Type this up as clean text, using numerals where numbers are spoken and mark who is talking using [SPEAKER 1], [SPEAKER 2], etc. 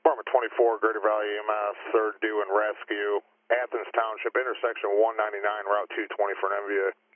[SPEAKER 1] Department 24, Greater Valley EMS, 3rd due and rescue, Athens Township, intersection 199, Route 220 for an MVA.